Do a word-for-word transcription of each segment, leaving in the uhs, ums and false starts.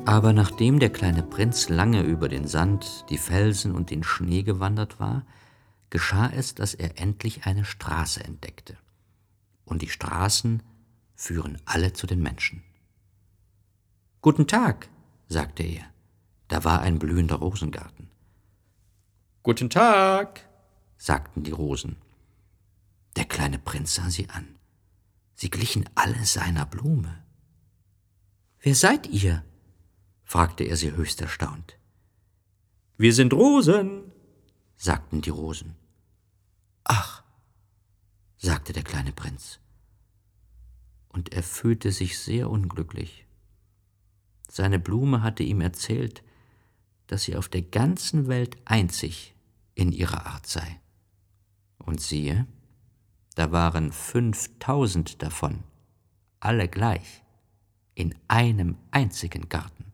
Aber nachdem der kleine Prinz lange über den Sand, die Felsen und den Schnee gewandert war, geschah es, dass er endlich eine Straße entdeckte. Und die Straßen führen alle zu den Menschen. »Guten Tag«, sagte er. Da war ein blühender Rosengarten. »Guten Tag«, sagten die Rosen. Der kleine Prinz sah sie an. Sie glichen alle seiner Blume. »Wer seid ihr?« fragte er sie höchst erstaunt. »Wir sind Rosen«, sagten die Rosen. »Ach«, sagte der kleine Prinz. Und er fühlte sich sehr unglücklich. Seine Blume hatte ihm erzählt, dass sie auf der ganzen Welt einzig in ihrer Art sei. Und siehe, da waren fünftausend davon, alle gleich, in einem einzigen Garten.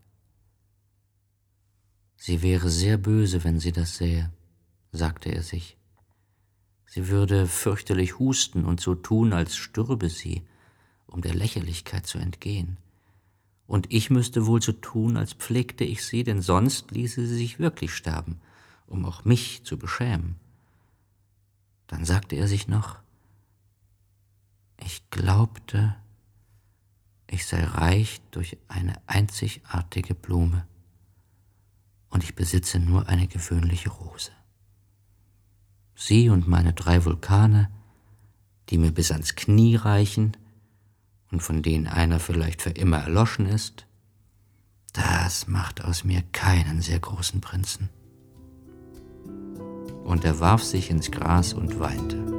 Sie wäre sehr böse, wenn sie das sähe, sagte er sich. Sie würde fürchterlich husten und so tun, als stürbe sie, um der Lächerlichkeit zu entgehen. Und ich müsste wohl so tun, als pflegte ich sie, denn sonst ließe sie sich wirklich sterben, um auch mich zu beschämen. Dann sagte er sich noch, ich glaubte, ich sei reich durch eine einzigartige Blume und ich besitze nur eine gewöhnliche Rose. Sie und meine drei Vulkane, die mir bis ans Knie reichen und von denen einer vielleicht für immer erloschen ist, das macht aus mir keinen sehr großen Prinzen. Und er warf sich ins Gras und weinte.